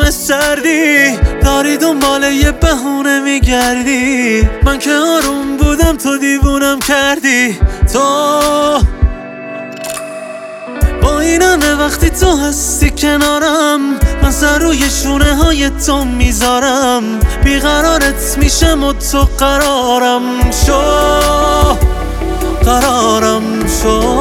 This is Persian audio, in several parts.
همه سردی، داری دنبال یه بهونه میگردی. من که آروم بودم تو دیوونم کردی. تو با این همه وقتی تو هستی کنارم، من سر روی شونه های تو میذارم. بیقرارت میشم و تو قرارم شو، قرارم شو.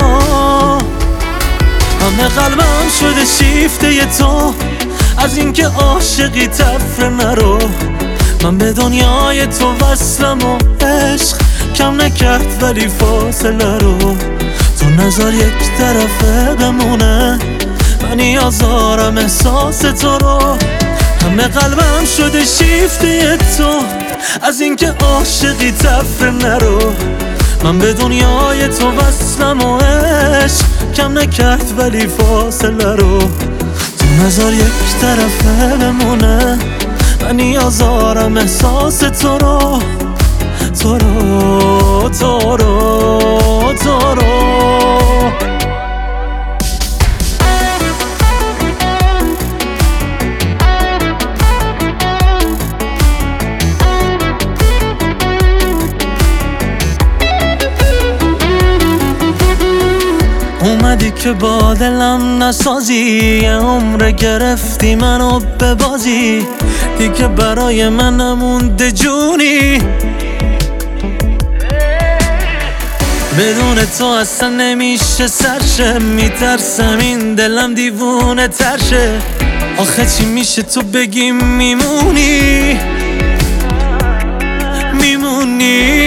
همه قلبم شده شیفته تو، از اینکه عاشقی تفره نرو. من به دنیای تو وصلم و عشق کم نکرد ولی فاصله رو. تو نظر یک طرفه بمونه، من نیازارم احساس تو رو. همه قلبم شده شیفته تو، از اینکه عاشقی تفره نرو. من به دنیای تو وصلم و عشق کم نکرد ولی فاصله رو. تو نظر یک طرفه بمونه، من نیازارم احساس تو رو. تو رو تو رو تو رو. اومدی که با دلم نسازی، یه عمر گرفتی منو به بازی. دیگه برای من نمونده جونی، بدون تو اصلا نمیشه سرشه. میترسم این دلم دیوونه ترشه. آخه چی میشه تو بگی میمونی، میمونی.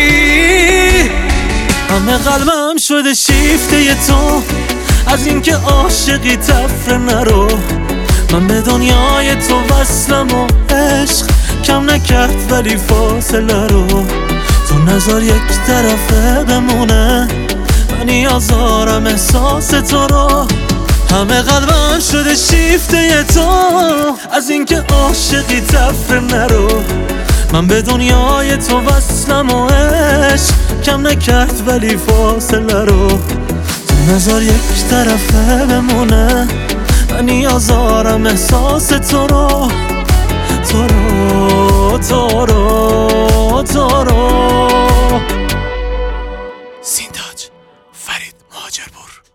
همه قلبم شده شیفته تو، از اینکه عاشقی تفره نرو. من به دنیای تو وصلم و عشق کم نکرد ولی فاصله رو. تو نظر یک طرفه بمونه، من نیازارم احساس تو رو. همه قلبم شده شیفته تو، از اینکه عاشقی تفره نرو. من به دنیای تو وصلم و عشق کم نکرد ولی فاصله رو. تو نظر یک طرفه بمونه، من نیازارم احساس تو رو. تو رو تو رو تو رو. سینداج فرید مهاجرپور.